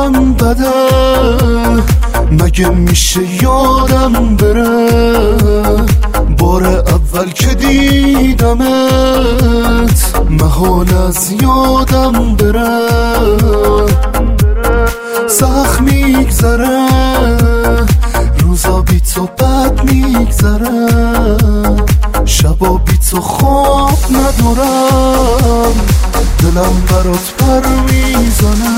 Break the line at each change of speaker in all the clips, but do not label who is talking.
حالم بده، مگه میشه یادم بره؟ بار اول که دیدمت محال از یادم بره. سخت میگذره روزا بی تو بد میگذره، شبا بی تو خواب ندارم، دلم برات پر میزنه.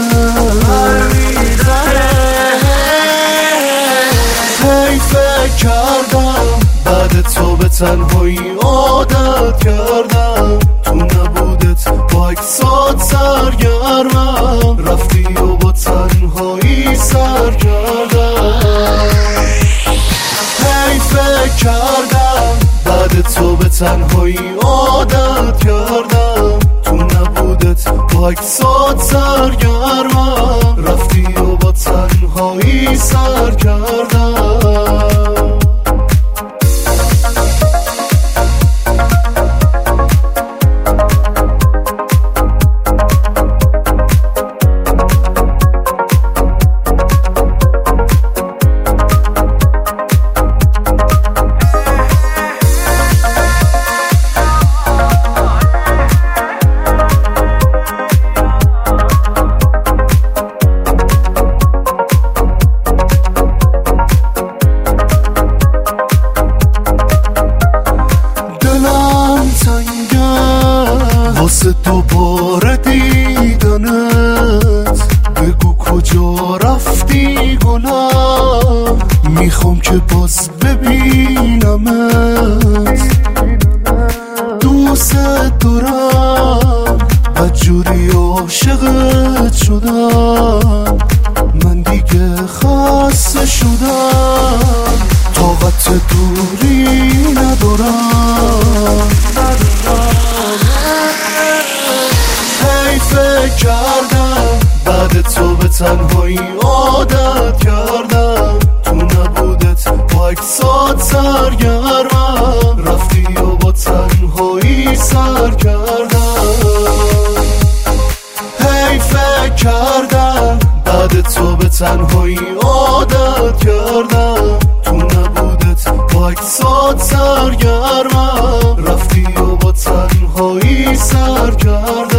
هی فکر کردم بعد تو به تنهایی عادت کردم، تو نبودت با اکسات سرگرمم، رفتی و با تنهایی سر کردم. هی فکر کردم بعد تو به تنهایی عادت کردم، تو نبودت با اکسات سرگرمم، رفتی و با تنهایی سر کردم. واسه دوباره دیدنت بگو کجا رفتی گلم، میخوام که باز ببینمت. دوست دارم بدجوری عاشقت شدم، من دیگه خسته شدم، طاقت دوری ندارم. فکر کردم بعد تو به تنهایی عادت کردم، تو نبودت با اکسات سرگرمم، رفتی و با تنهایی سر کردم. هی فکر کردم بعد تو به تنهایی عادت کردم، تو نبودت با اکسات سرگرمم، رفتی و با تنهایی سر کردم.